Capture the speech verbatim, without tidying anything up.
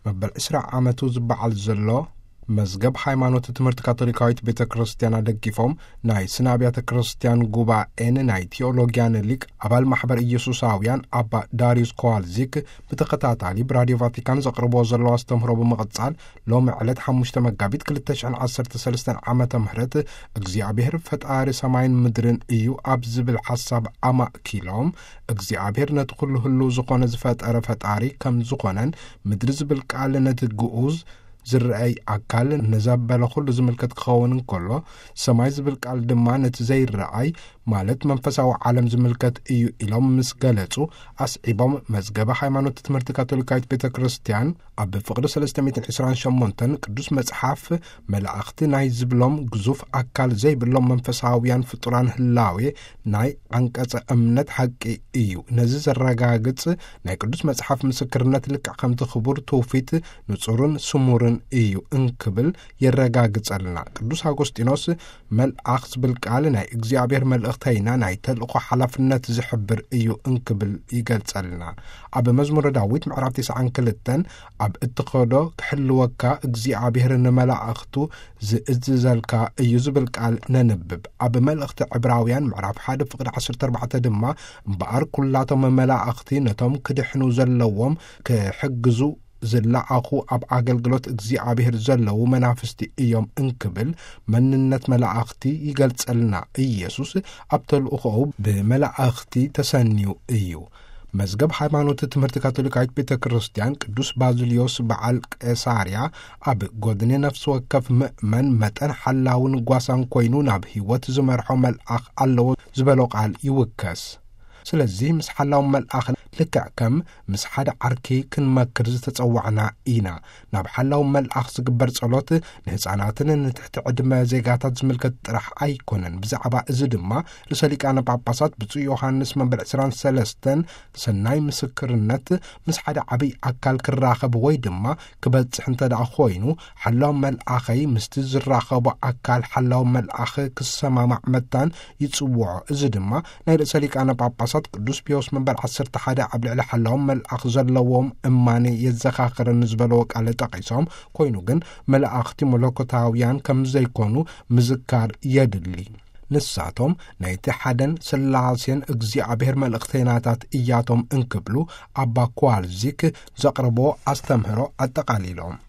مبل إسرع عمتو زبعال زلو مزجب ሃይማኖት ትምህርት ካቶሊካዊት ቤተ ክርስቲያን አደግፎም ናይ ስና አብያተ ክርስቲያን ጉባኤን ናይ ቴዎሎጂያን ሊቅ አባል ማህበር ኢየሱሳውያን አባ ዳሪዩስ ኮዋልዚክ በተከታታሊ በራዲዮ ቫቲካን ዘቅርቦ ዘለው አስተምሮ በመቀጻል ሎም ዕለት ሓሙሽተ መጋቢት ሁለት ሺህ ዓሰርተ ሰለስተ ዓመተ ምህረት እግዚአብሔር ፈጣሪ ሰማይን ምድርን እዩ አብዝብል ሐሳብ አማኪሎም እግዚአብሔር ነጥ ሁሉ ሁሉ ዝኾነ ዝፈጠረ ፈጣሪ ከም ዝኾነን ምድር ዝብል ቃል ነጥ ግዑዝ ዝርአይ አካል ነዛበለ ሁሉ ዝምልከት ከውን እንኮሎ ሰማይ ዝብል ቃል ድማ ነቲ ዘይረአይ ማለት መንፈሳዊ ዓለም ዝምልከት እዩ ኢሎም ምስገለጹ አስዒቦም መዝገበ ሃይማኖት ትምህርት ካቶሊካዊት ቤተ ክርስቲያን አብ ፍቅር ሰለስተ መቶ ዒስራን ሸሞንተ ቅዱስ መጽሐፍ መላእክት ናይ ዝብሎም ግዙፍ አካል ዘይብሎም መንፈሳዊያን ፍጡራን ህላዌ ናይ አንቀጸ እምነት ሐቂ እዩ ነዚ ዘረጋግጽ ናይ ቅዱስ መጽሐፍ ምስክርነት ልክ ከምቲ ክቡር ተውፊት ንጹርን ስሙርን እዩ እንክብል የረጋግጸልና ቅዱስ አውግስጢኖስ መልአክ ዝብል ቃል ናይ እግዚአብሔር መልእክተይና ናይ ተልእኮ ሓላፍነት ዝሕብር እዩ እንክብል ይገልጸልና አብ መዝሙረ ዳዊት ምዕራፍ ትስዓን ክልተን አብ እትኸዶ ክሕልወካ እግዚአብሔር ንመላእክቱ ዝእዝዘልካ እዩ ዝብል ቃል ነንብብ አብ መልእክቲ ዕብራውያን ምዕራፍ ሓደ ፍቅዲ ዓሰርተ አርባዕተ ድማ እምበኣር ኩላቶም መላእክቲ ነቶም ክድሕኑ ዘለዎም ክሕግዙ ዝላአኹ አብ አገልግሎት እግዚአብሔር ዘለው መናፍስቲ እዮም እንክብል መንነት መላእክቲ ይገልጸልና ኢየሱስ አብ ተልእኮው በመላእክቲ ተሰኒው እዩ መዝገብ ሃይማኖት ትምህርት ካቶሊካዊት ቤተ ክርስቲያን ቅዱስ ባዚሊዮስ በዓል ቄሳርያ አብ ጎድኒ ነፍስ ወከፍ ምእመን መጠን ሓላውን ጓሳን ኮይኑ ናብ ህይወት ዝመርሖ መልአኽ ኣለዎ ዝበሎ ቃል ይውከስ ስለዚህ ምስ ሓላው መልአኽ ልክዕ ከም ምስ ሓደ ዓርኪ ክንመክር ዝተጸዋዕና ኢና ናብ ሓላው መልአኽ ዝግበር ጸሎት ንህፃናትን ንትሕቲ ዕድመ ዜጋታት ዝምልከት ጥራሕ ኣይኮነን ብዛዕባ እዚ ድማ ርእሰ ሊቃነ ጳጳሳት ብፁዕ ዮሐንስ መንበል ዕስራን ሰለስተን ሰናይ ምስክርነት ምስ ሓደ ዓብይ አካል ክራኸብ ወይ ድማ ክበጽሕ እንተደኣ ኮይኑ ሓላው መልአኸይ ምስቲ ዝራኸቦ አካል ሓላው መልአኽ ክሰማማዕ መታን ይጽውዖ እዚ ድማ ናይ ርእሰ ሊቃነ ጳጳሳት ቅዱስ ፒዮስ መንበል ዓሰርተ ሓደ ኣብ ልዕሊ ሓላው መልአኽ ዘለዎም እማኔ የዘኻኽረን ዝበለዎ ቃል ጠቂሶም ኮይኑ ግን መላእኽቲ መለኮታውያን ከም ዘይኮኑ ምዝካር የድሊ ንሳቶም ናይቲ ሓደን ስላሴን እግዚአብሔር መልእክተኛታት እያቶም እንክብሉ አባ ኮዋልዚክ ዘቅርቦ አስተምህሮ አጠቃሊሎም